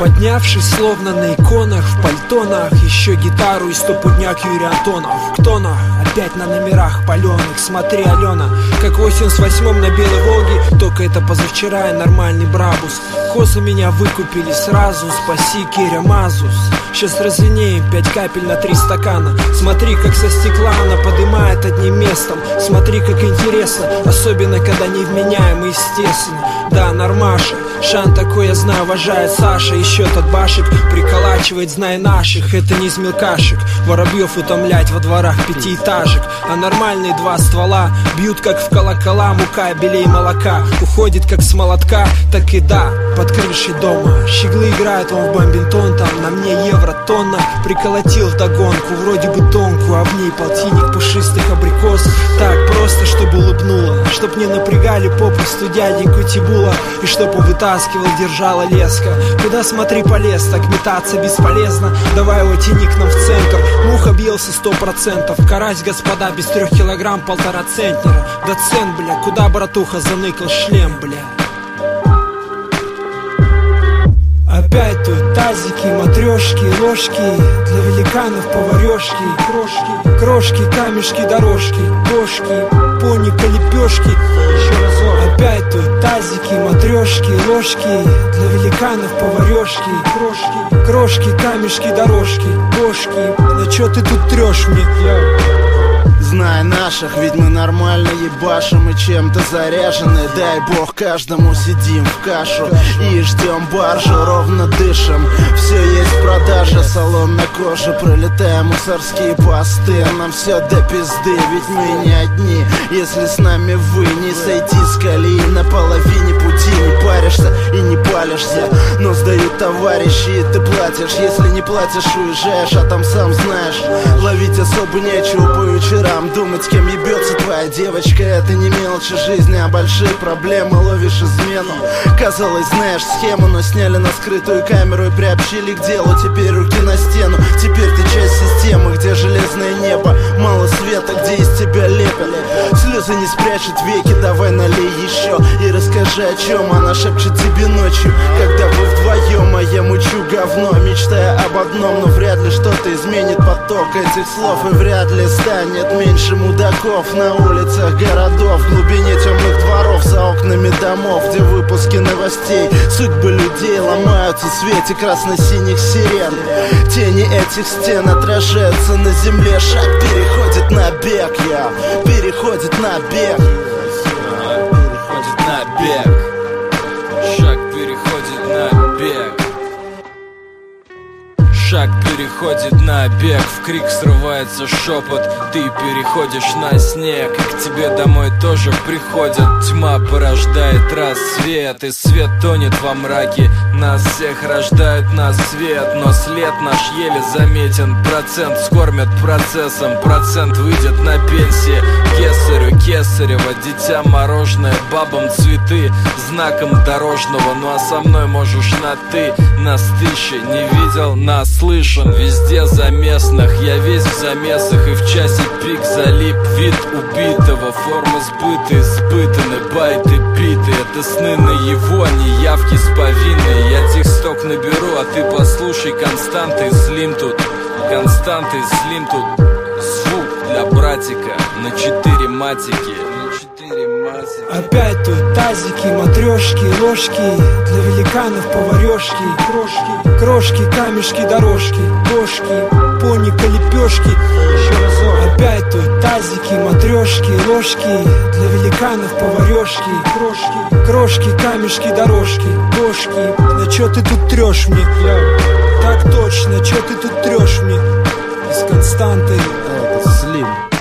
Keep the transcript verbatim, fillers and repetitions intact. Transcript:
Поднявшись словно на иконах, в пальтонах, еще гитару и стопудняк Юрий Антонов. Кто-то опять на номерах паленых. Смотри, Алена, как восемьдесят восьмом на Белой Волге, только это позавчера и нормальный брабус. Козы меня выкупили сразу, спаси, Киря Мазус. Сейчас развенеем пять капель на три стакана. Смотри, как со стекла она подымает одним местом. Смотри, как интересно, особенно когда невменяемый, естественно. Да, нормаша, Шан такой, я знаю, уважает Саша. Еще тот башек приколачивает, знай наших. Это не из мелкашек, воробьев утомлять во дворах пятиэтажек. А нормальные два ствола бьют, как в колокола. Мука, белей молока уходит, как с молотка. Так и да, под крышей дома щеглы играют, он в бомбинтон. Там на мне евро тонна. Приколотил вдогонку, вроде бы тонкую, а в ней полтинник пушистых абрикос. Так просто, чтобы улыбнула, чтоб не напрягали попросту дяденьку Тибула. И чтоб он вытаскивал, держала леска. Куда смотри полез, так метаться бесполезно. Давай его тяни к нам в центр. Мух объелся сто процентов. Карась, господа, без трех килограмм полтора центнера. Доцент, бля, куда братуха заныкал шлем, бля. Опять тут тазики, матрешки, ложки, для великанов поварешки, крошки, крошки, камешки, дорожки, кошки, поника, лепешки. Еще разок. Опять тут тазики, матрешки, ложки, для великанов поварешки, крошки, крошки, камешки, дорожки, кошки. На чё ты тут трёшь мне? Знай наших, ведь мы нормально ебашим и чем-то заряжены. Дай бог каждому, сидим в кашу и ждем баржу, ровно дышим. Все есть продажа, салон на коже, пролетая мусорские посты. Нам все до пизды, ведь мы не одни. Если с нами вы, не сойти с колеи на половине пути. Не паришься и не палишься, но сдают товарищи, и ты платишь. Если не платишь, уезжаешь, а там сам знаешь, ловить особо нечего по вечерам. Думать, с кем ебется твоя девочка, это не мелочи жизни, а большие проблемы. Ловишь измену, казалось, знаешь схему, но сняли на скрытую камеру и приобщили к делу. Теперь руки на стену, теперь ты часть системы, где железное небо, мало света, где из тебя лепят. Слезы не спрячут веки, давай налей еще и расскажи, о чем она шепчет тебе ночью, когда вы вдвоем, а я мучу говно, мечтая об одном, но вряд ли что-то изменит поток этих слов, и вряд ли станет меньше мудаков на улицах городов, в глубине темных дворов, за окнами домов, где выпуски новостей, судьбы людей ломаются в свете красно-синих сирен. Тени этих стен отражаются на земле, шаг переходит на бег, я переходит на бег, переходит на бег, шаг переходит на бег. Шаг переходит на бег, в крик срывается шепот. Ты переходишь на снег, и к тебе домой тоже приходят. Тьма порождает рассвет, и свет тонет во мраке. Нас всех рождают на свет, но след наш еле заметен. Процент скормят процессом, процент выйдет на пенсии. Кесарю, кесарево, дитя мороженое, бабам цветы, знаком дорожного. Ну а со мной можешь на ты, нас тысяча, не видел, нас слышен. Везде за местных, я весь в замесах, и в часе пик залип. Вид убитого, форма сбыта, испытаны байты, биты. Это сны наяву, а не явки с повинной. Я тексток наберу, а ты послушай. Константы слим тут, константы слим тут. Звук для братика на четыре матики. Опять тут тазики, матрешки, ложки, для великанов поварешки, крошки, крошки, камешки, дорожки, кошки, поника, лепешки. Еще разок. Опять тут тазики, матрешки, ложки, для великанов поварешки, крошки, крошки, камешки, дорожки, кошки. На чё ты тут трёшь мне? Так точно, чё ты тут трёшь мне? Из константы. Это Слим.